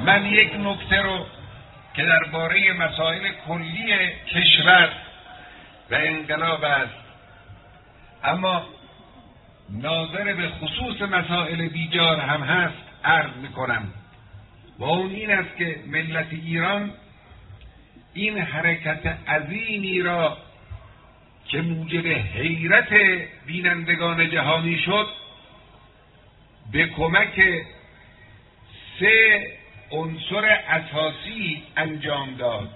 من یک نکته رو که درباره مسائل کلی کشور و انقلاب است، اما ناظر به خصوص مسائل بیجار هم هست، عرض میکنم. و اون این است که ملت ایران این حرکت عظیمی را که موجب حیرت بینندگان جهانی شد به کمک 3 عنصر اساسی انجام داد: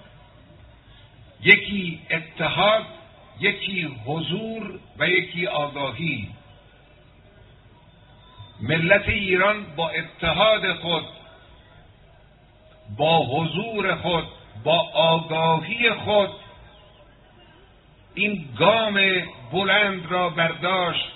یکی اتحاد، یکی حضور و یکی آگاهی. ملت ایران با اتحاد خود، با حضور خود، با آگاهی خود این گام بلند را برداشت.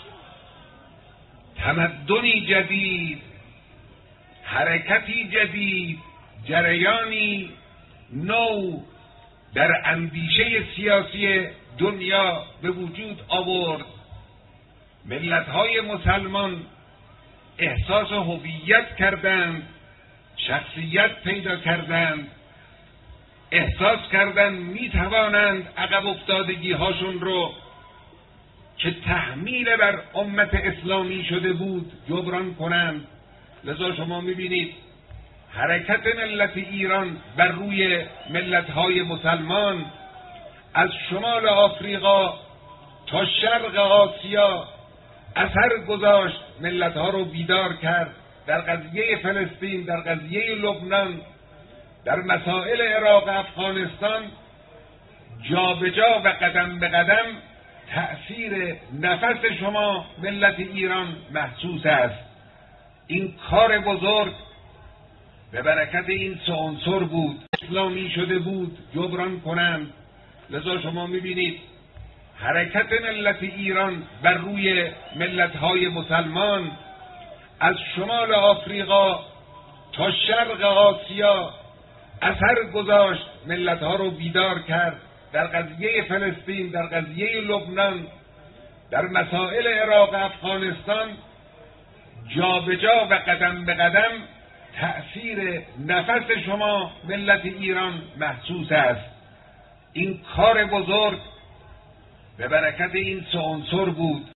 تمدنی جدید، حرکتی جدید، جریانی نو در اندیشه سیاسی دنیا به وجود آورد. ملت‌های مسلمان احساس هویت کردند، شخصیت پیدا کردند، احساس کردند میتوانند عقب افتادگی هاشون رو که تحمیل بر امت اسلامی شده بود جبران کنند. لذا شما میبینید حرکت ملت ایران بر روی ملت‌های مسلمان از شمال آفریقا تا شرق آسیا اثر گذاشت، ملت‌ها رو بیدار کرد. در قضیه فلسطین، در قضیه لبنان، در مسائل عراق، افغانستان، جا به جا و قدم به قدم تأثیر نفس شما ملت ایران محسوس است. این کار بزرگ به برکت این 3 عنصر بود، اسلامی شده بود جبران کنند. لذا شما میبینید حرکت ملت ایران بر روی ملت‌های مسلمان از شمال آفریقا تا شرق آسیا اثر گذاشت، ملت‌ها رو بیدار کرد. در قضیه فلسطین، در قضیه لبنان، در مسائل عراق، افغانستان، جا به جا و قدم به قدم تأثیر نفس شما ملت ایران محسوس است. این کار بزرگ به برکت این 3 عنصر بود.